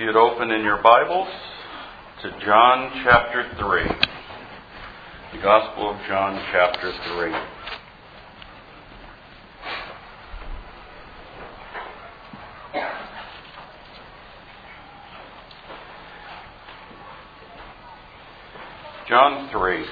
you'd open in your Bibles to John chapter 3. The Gospel of John chapter 3. John 3.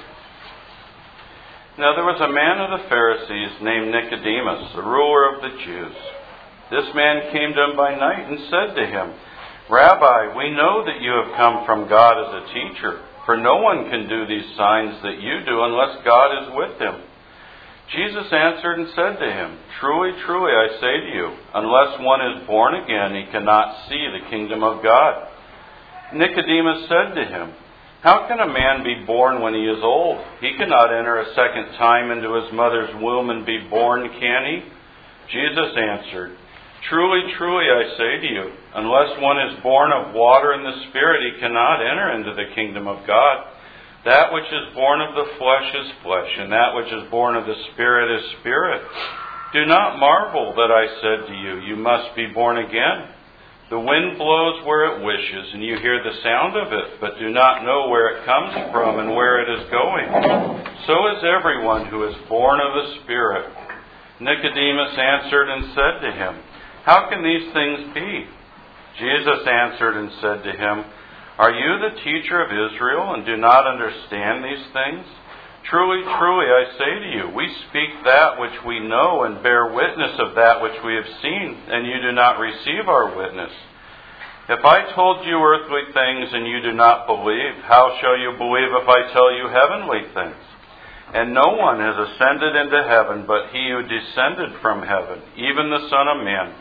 Now there was a man of the Pharisees named Nicodemus, the ruler of the Jews. This man came to him by night and said to him, Rabbi, we know that you have come from God as a teacher, for no one can do these signs that you do unless God is with him. Jesus answered and said to him, Truly, truly, I say to you, unless one is born again, he cannot see the kingdom of God. Nicodemus said to him, How can a man be born when he is old? He cannot enter a second time into his mother's womb and be born, can he? Jesus answered, Truly, truly, I say to you, unless one is born of water and the Spirit, he cannot enter into the kingdom of God. That which is born of the flesh is flesh, and that which is born of the Spirit is spirit. Do not marvel that I said to you, you must be born again. The wind blows where it wishes, and you hear the sound of it, but do not know where it comes from and where it is going. So is everyone who is born of the Spirit. Nicodemus answered and said to him, How can these things be? Jesus answered and said to him, Are you the teacher of Israel and do not understand these things? Truly, truly, I say to you, we speak that which we know and bear witness of that which we have seen, and you do not receive our witness. If I told you earthly things and you do not believe, how shall you believe if I tell you heavenly things? And no one has ascended into heaven but he who descended from heaven, even the Son of Man.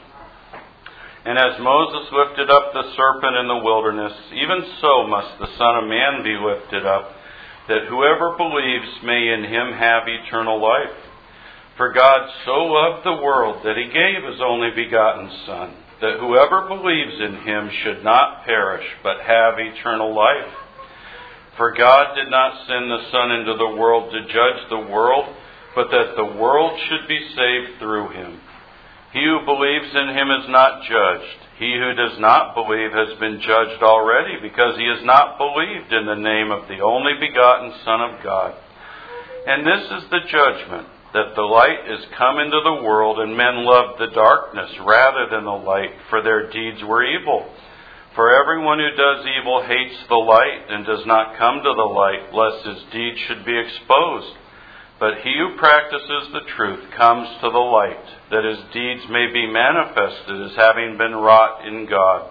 And as Moses lifted up the serpent in the wilderness, even so must the Son of Man be lifted up, that whoever believes may in him have eternal life. For God so loved the world that he gave his only begotten Son, that whoever believes in him should not perish, but have eternal life. For God did not send the Son into the world to judge the world, but that the world should be saved through him. He who believes in him is not judged. He who does not believe has been judged already, because he has not believed in the name of the only begotten Son of God. And this is the judgment, that the light is come into the world, and men loved the darkness rather than the light, for their deeds were evil. For everyone who does evil hates the light, and does not come to the light, lest his deeds should be exposed. But he who practices the truth comes to the light, that his deeds may be manifested as having been wrought in God.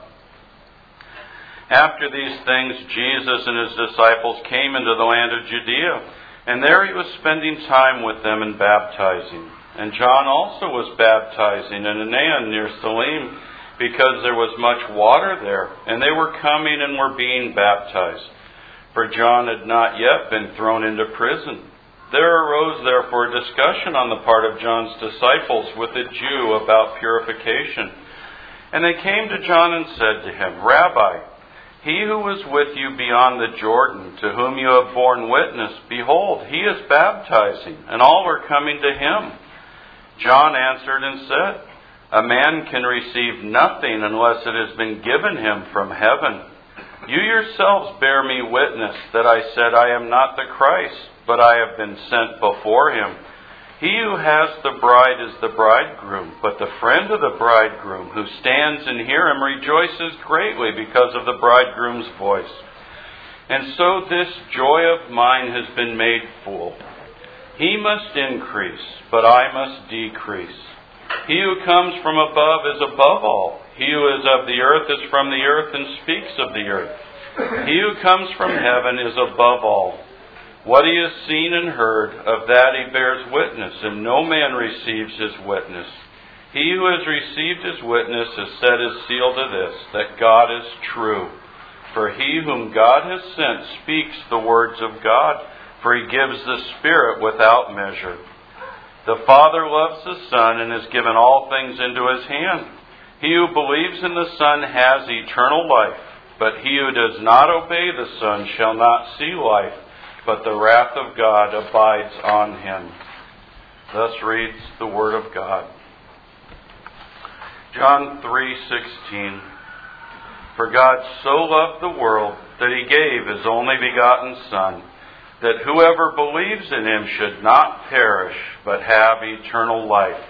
After these things, Jesus and his disciples came into the land of Judea, and there he was spending time with them and baptizing. And John also was baptizing in Aenon near Salim, because there was much water there, and they were coming and were being baptized. For John had not yet been thrown into prison. There arose therefore a discussion on the part of John's disciples with a Jew about purification. And they came to John and said to him, Rabbi, he who was with you beyond the Jordan, to whom you have borne witness, behold, he is baptizing, and all are coming to him. John answered and said, A man can receive nothing unless it has been given him from heaven. You yourselves bear me witness that I said I am not the Christ, but I have been sent before him. He who has the bride is the bridegroom, but the friend of the bridegroom who stands and hears him rejoices greatly because of the bridegroom's voice. And so this joy of mine has been made full. He must increase, but I must decrease. He who comes from above is above all. He who is of the earth is from the earth and speaks of the earth. He who comes from heaven is above all. What he has seen and heard, of that he bears witness, and no man receives his witness. He who has received his witness has set his seal to this, that God is true. For he whom God has sent speaks the words of God, for he gives the Spirit without measure. The Father loves the Son and has given all things into his hand. He who believes in the Son has eternal life, but he who does not obey the Son shall not see life, but the wrath of God abides on him. Thus reads the Word of God. John 3:16. For God so loved the world that He gave His only begotten Son, that whoever believes in Him should not perish, but have eternal life.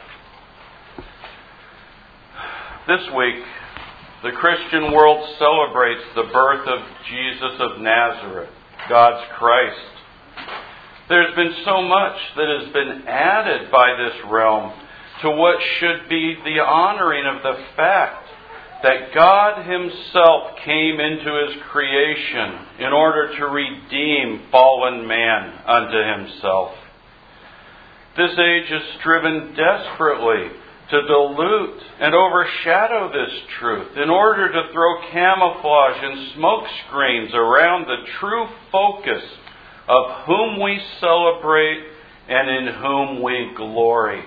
This week, the Christian world celebrates the birth of Jesus of Nazareth, God's Christ. There's been so much that has been added by this realm to what should be the honoring of the fact that God Himself came into His creation in order to redeem fallen man unto Himself. This age is striven desperately to dilute and overshadow this truth in order to throw camouflage and smoke screens around the true focus of whom we celebrate and in whom we glory.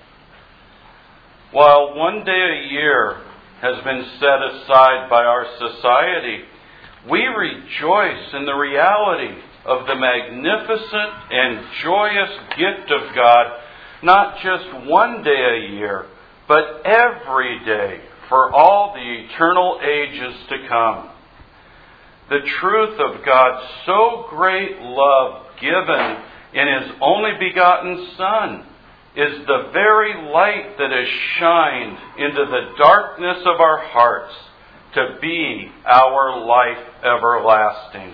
While one day a year has been set aside by our society, we rejoice in the reality of the magnificent and joyous gift of God, not just one day a year, but every day for all the eternal ages to come. The truth of God's so great love given in His only begotten Son is the very light that has shined into the darkness of our hearts to be our life everlasting.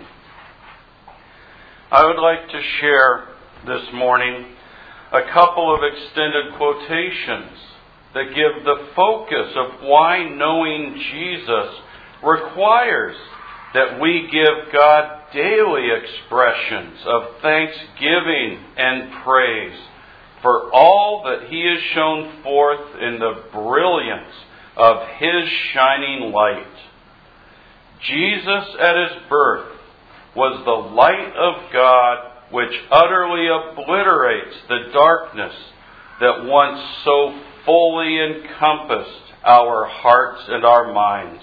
I would like to share this morning a couple of extended quotations that give the focus of why knowing Jesus requires that we give God daily expressions of thanksgiving and praise for all that He has shown forth in the brilliance of His shining light. Jesus at His birth was the light of God which utterly obliterates the darkness that once so fully encompassed our hearts and our minds.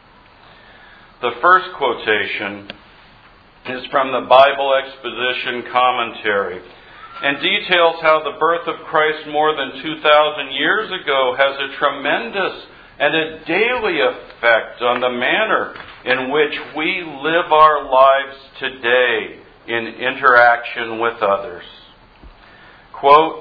The first quotation is from the Bible Exposition Commentary and details how the birth of Christ more than 2,000 years ago has a tremendous and a daily effect on the manner in which we live our lives today in interaction with others. Quote,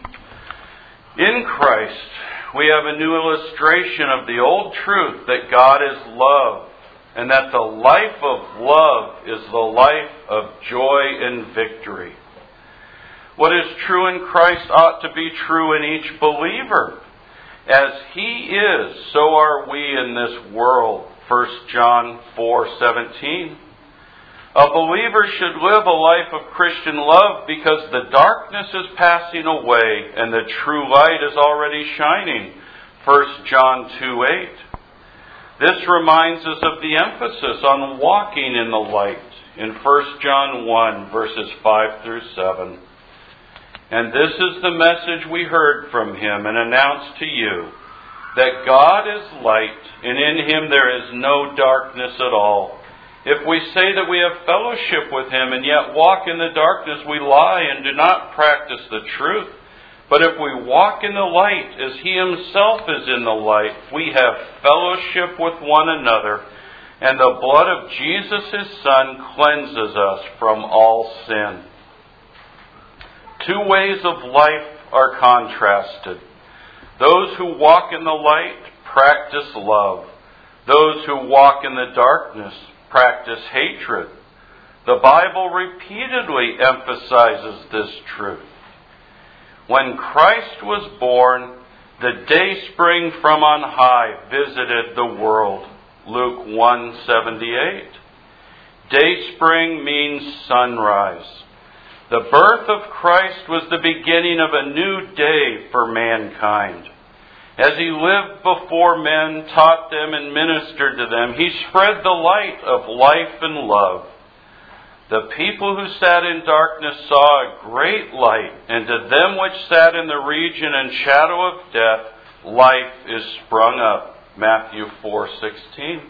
"In Christ, we have a new illustration of the old truth that God is love, and that the life of love is the life of joy and victory. What is true in Christ ought to be true in each believer. As He is, so are we in this world." 1 John 4:17. A believer should live a life of Christian love because the darkness is passing away and the true light is already shining. 1 John 2:8. This reminds us of the emphasis on walking in the light in 1 John 1, verses 5 through 7. And this is the message we heard from Him and announced to you, that God is light, and in Him there is no darkness at all. If we say that we have fellowship with Him and yet walk in the darkness, we lie and do not practice the truth. But if we walk in the light as He Himself is in the light, we have fellowship with one another, and the blood of Jesus His Son cleanses us from all sin. Two ways of life are contrasted. Those who walk in the light practice love. Those who walk in the darkness practice hatred. The Bible repeatedly emphasizes this truth. When Christ was born, the dayspring from on high visited the world. Luke 1:78. Dayspring means sunrise. The birth of Christ was the beginning of a new day for mankind. As He lived before men, taught them, and ministered to them, He spread the light of life and love. The people who sat in darkness saw a great light, and to them which sat in the region and shadow of death, life is sprung up. Matthew 4:16.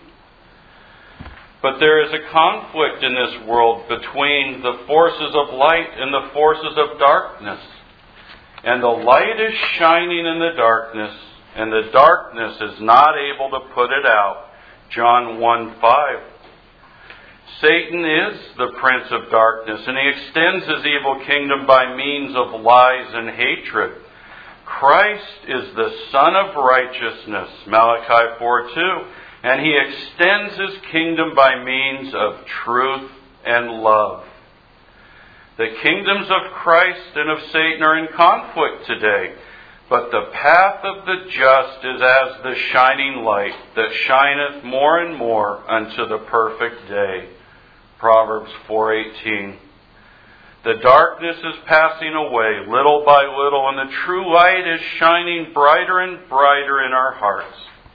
But there is a conflict in this world between the forces of light and the forces of darkness. And the light is shining in the darkness, and the darkness is not able to put it out, John 1:5. Satan is the prince of darkness, and he extends his evil kingdom by means of lies and hatred. Christ is the Son of righteousness, Malachi 4:2, and he extends his kingdom by means of truth and love. The kingdoms of Christ and of Satan are in conflict today, but the path of the just is as the shining light that shineth more and more unto the perfect day. Proverbs 4:18. The darkness is passing away little by little, and the true light is shining brighter and brighter in our hearts.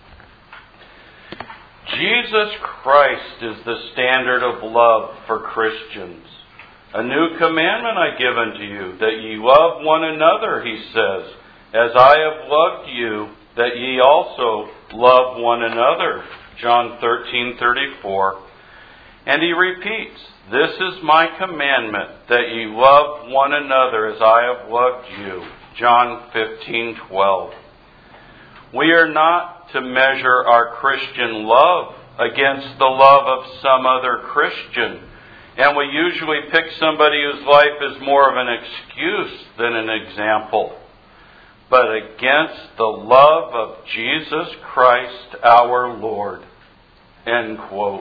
Jesus Christ is the standard of love for Christians. A new commandment I give unto you, that ye love one another, he says, as I have loved you, that ye also love one another. John 13:34. And he repeats, this is my commandment, that ye love one another as I have loved you. John 15:12. We are not to measure our Christian love against the love of some other Christian. And we usually pick somebody whose life is more of an excuse than an example. But against the love of Jesus Christ our Lord. End quote.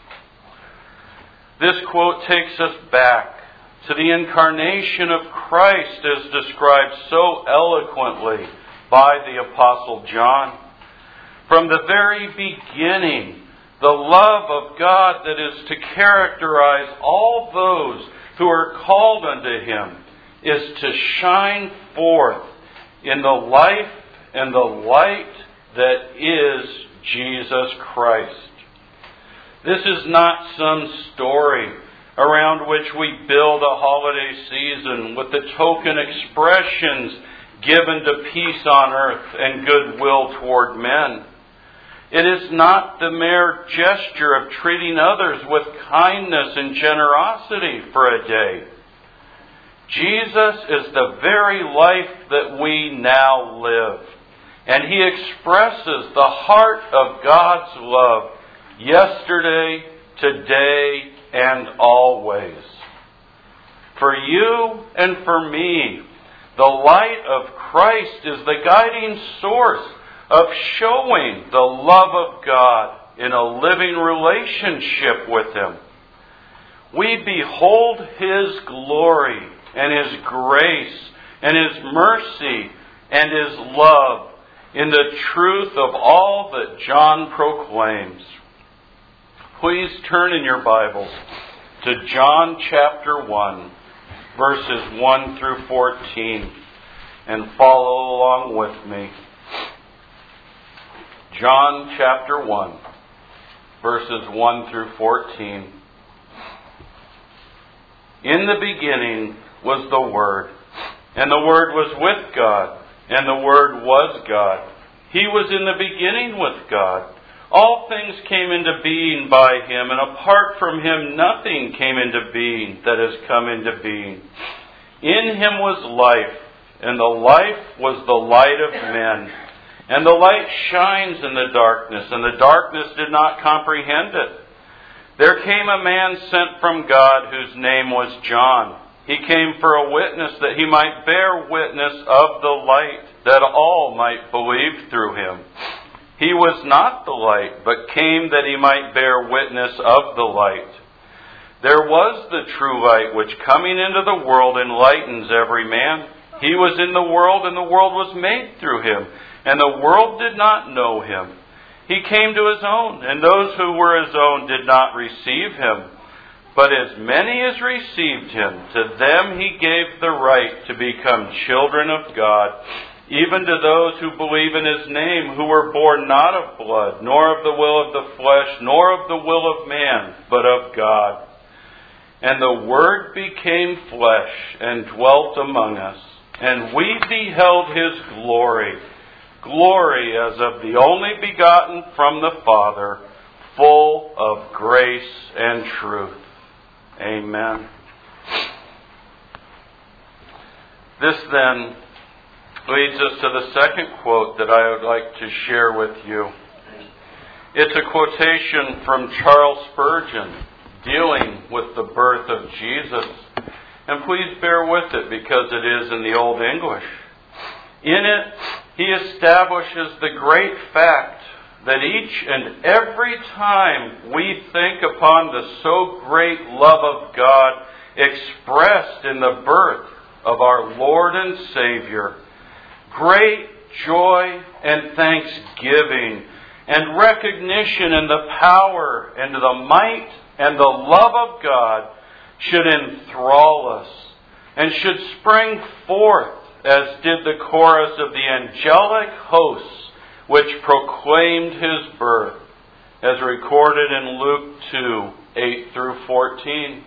This quote takes us back to the incarnation of Christ as described so eloquently by the Apostle John. From the very beginning, the love of God that is to characterize all those who are called unto Him is to shine forth in the life and the light that is Jesus Christ. This is not some story around which we build a holiday season with the token expressions given to peace on earth and goodwill toward men. It is not the mere gesture of treating others with kindness and generosity for a day. Jesus is the very life that we now live, and He expresses the heart of God's love yesterday, today, and always. For you and for me, the light of Christ is the guiding source of showing the love of God in a living relationship with Him. We behold His glory and His grace and His mercy and His love in the truth of all that John proclaims. Please turn in your Bibles to John chapter 1, verses 1 through 14, and follow along with me. John chapter 1, verses 1 through 14. In the beginning was the Word, and the Word was with God, and the Word was God. He was in the beginning with God. All things came into being by Him, and apart from Him nothing came into being that has come into being. In Him was life, and the life was the light of men. And the light shines in the darkness, and the darkness did not comprehend it. There came a man sent from God whose name was John. He came for a witness, that he might bear witness of the light, that all might believe through him. He was not the light, but came that he might bear witness of the light. There was the true light, which coming into the world enlightens every man. He was in the world, and the world was made through him, and the world did not know him. He came to his own, and those who were his own did not receive him. But as many as received him, to them he gave the right to become children of God, even to those who believe in his name, who were born not of blood, nor of the will of the flesh, nor of the will of man, but of God. And the Word became flesh and dwelt among us, and we beheld his glory, glory as of the only begotten from the Father, full of grace and truth. Amen. This then leads us to the second quote that I would like to share with you. It's a quotation from Charles Spurgeon dealing with the birth of Jesus. And please bear with it because it is in the Old English. In it, he establishes the great fact that each and every time we think upon the so great love of God expressed in the birth of our Lord and Savior, great joy and thanksgiving and recognition in the power and the might and the love of God should enthrall us and should spring forth as did the chorus of the angelic hosts which proclaimed His birth, as recorded in Luke 2, 8 through 14.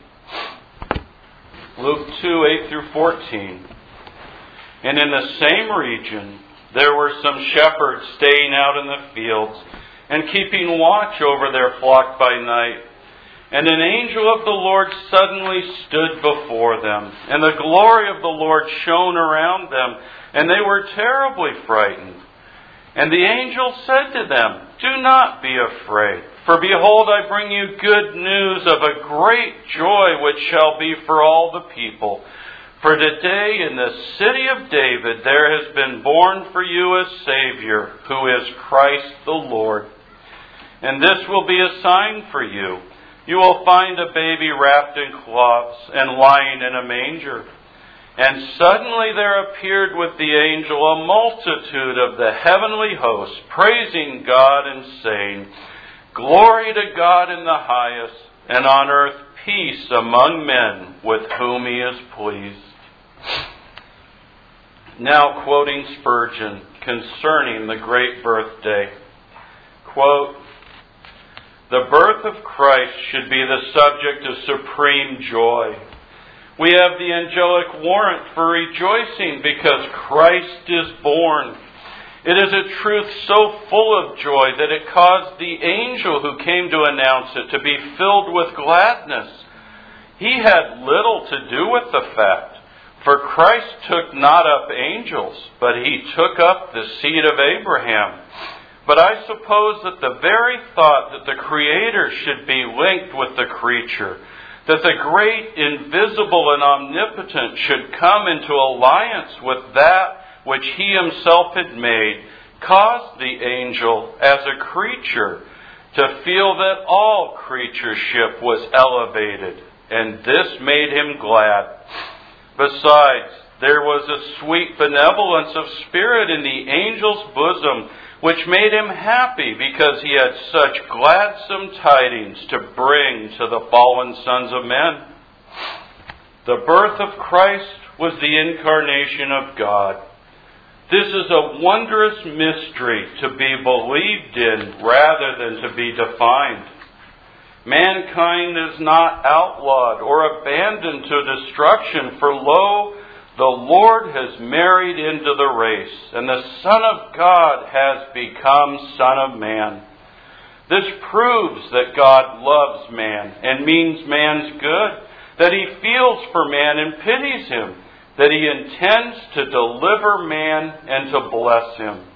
Luke 2, 8 through 14. And in the same region there were some shepherds staying out in the fields and keeping watch over their flock by night. And an angel of the Lord suddenly stood before them, and the glory of the Lord shone around them, and they were terribly frightened. And the angel said to them, "Do not be afraid, for behold, I bring you good news of a great joy which shall be for all the people. For today in the city of David there has been born for you a Savior, who is Christ the Lord. And this will be a sign for you. You will find a baby wrapped in cloths and lying in a manger." And suddenly there appeared with the angel a multitude of the heavenly hosts, praising God and saying, "Glory to God in the highest, and on earth peace among men with whom He is pleased." Now quoting Spurgeon concerning the great birthday, quote, "The birth of Christ should be the subject of supreme joy. We have the angelic warrant for rejoicing because Christ is born. It is a truth so full of joy that it caused the angel who came to announce it to be filled with gladness. He had little to do with the fact, for Christ took not up angels, but He took up the seed of Abraham. But I suppose that the very thought that the Creator should be linked with the creature, that the great, invisible, and omnipotent should come into alliance with that which He Himself had made, caused the angel, as a creature, to feel that all creatureship was elevated, and this made him glad. Besides, there was a sweet benevolence of spirit in the angel's bosom, which made him happy because he had such gladsome tidings to bring to the fallen sons of men. The birth of Christ was the incarnation of God. This is a wondrous mystery to be believed in rather than to be defined. Mankind is not outlawed or abandoned to destruction, for lo, the Lord has married into the race, and the Son of God has become Son of Man. This proves that God loves man and means man's good, that He feels for man and pities him, that He intends to deliver man and to bless him.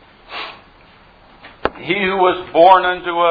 He who was born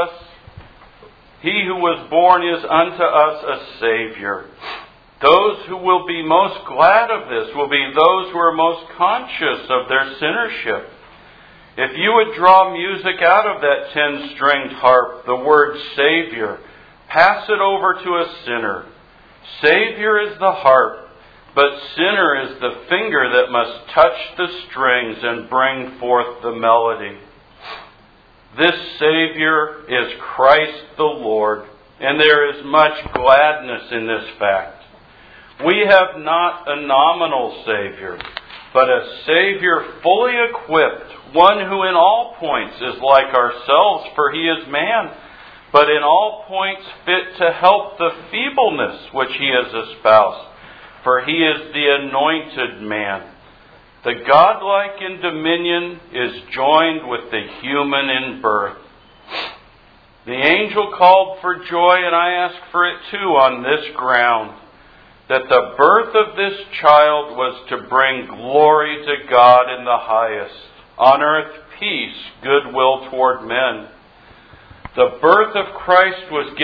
is unto us a Savior. Those who will be most glad of this will be those who are most conscious of their sinnership. If you would draw music out of that 10-stringed harp, the word Savior, pass it over to a sinner. Savior is the harp, but sinner is the finger that must touch the strings and bring forth the melody. This Savior is Christ the Lord, and there is much gladness in this fact. We have not a nominal Savior, but a Savior fully equipped, one who in all points is like ourselves, for He is man, but in all points fit to help the feebleness which He has espoused, for He is the anointed man. The godlike in dominion is joined with the human in birth. The angel called for joy, and I ask for it too on this ground, that the birth of this child was to bring glory to God in the highest, on earth peace, goodwill toward men. The birth of Christ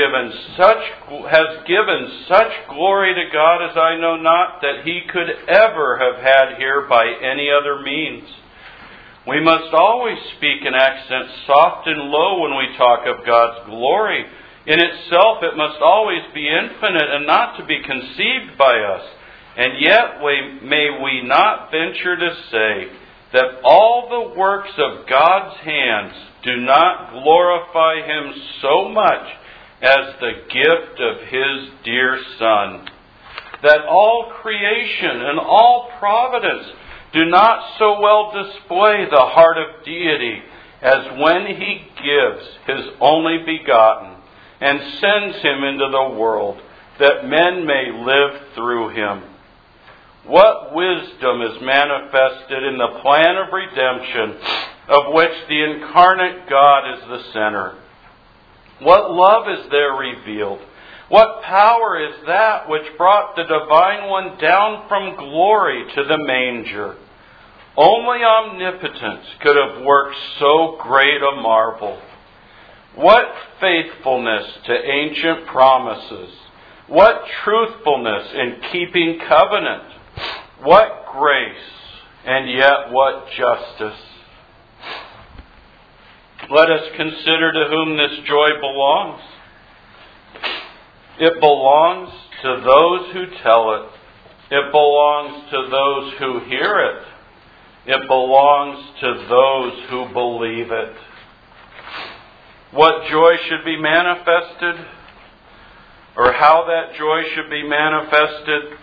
has given such glory to God as I know not that He could ever have had here by any other means. We must always speak in accents soft and low when we talk of God's glory. In itself it must always be infinite and not to be conceived by us. And yet may we not venture to say that all the works of God's hands do not glorify Him so much as the gift of His dear Son. That all creation and all providence do not so well display the heart of deity as when He gives His only begotten and sends Him into the world that men may live through Him. What wisdom is manifested in the plan of redemption of which the incarnate God is the center? What love is there revealed? What power is that which brought the Divine One down from glory to the manger? Only omnipotence could have worked so great a marvel. What faithfulness to ancient promises! What truthfulness in keeping covenant! What grace, and yet what justice! Let us consider to whom this joy belongs. It belongs to those who tell it. It belongs to those who hear it. It belongs to those who believe it. What joy should be manifested, or how that joy should be manifested?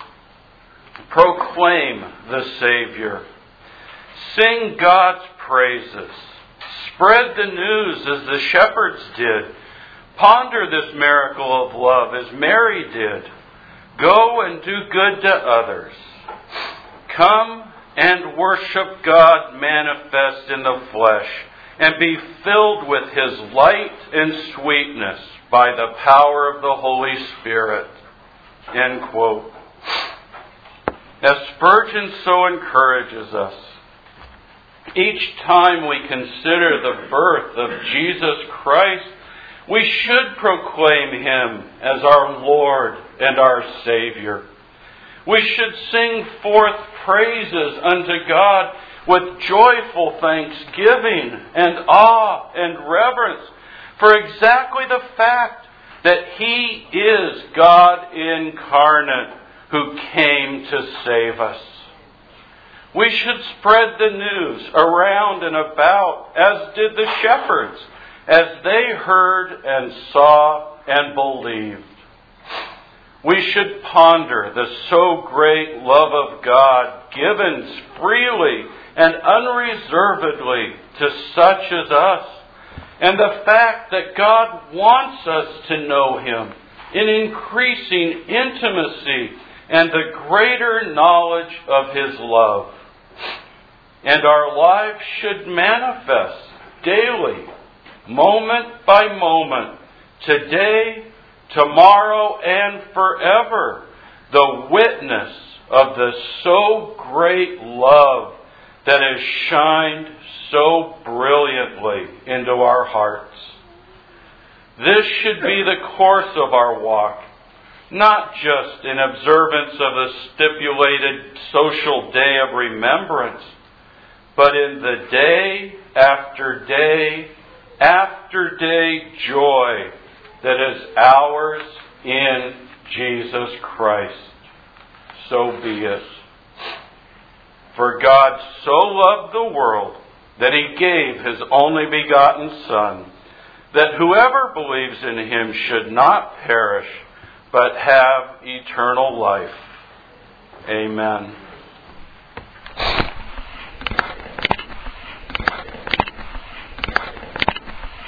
Proclaim the Savior. Sing God's praises. Spread the news as the shepherds did. Ponder this miracle of love as Mary did. Go and do good to others. Come and worship God manifest in the flesh, and be filled with His light and sweetness by the power of the Holy Spirit. End quote. As Spurgeon so encourages us, each time we consider the birth of Jesus Christ, we should proclaim Him as our Lord and our Savior. We should sing forth praises unto God with joyful thanksgiving and awe and reverence for exactly the fact that He is God incarnate who came to save us. We should spread the news around and about, as did the shepherds, as they heard and saw and believed. We should ponder the so great love of God given freely and unreservedly to such as us, and the fact that God wants us to know Him in increasing intimacy and the greater knowledge of His love. And our lives should manifest daily, moment by moment, today, tomorrow, and forever, the witness of the so great love that has shined so brilliantly into our hearts. This should be the course of our walk, not just in observance of a stipulated social day of remembrance, but in the day after day after day joy that is ours in Jesus Christ. So be it. For God so loved the world that He gave His only begotten Son, that whoever believes in Him should not perish, but have eternal life. Amen.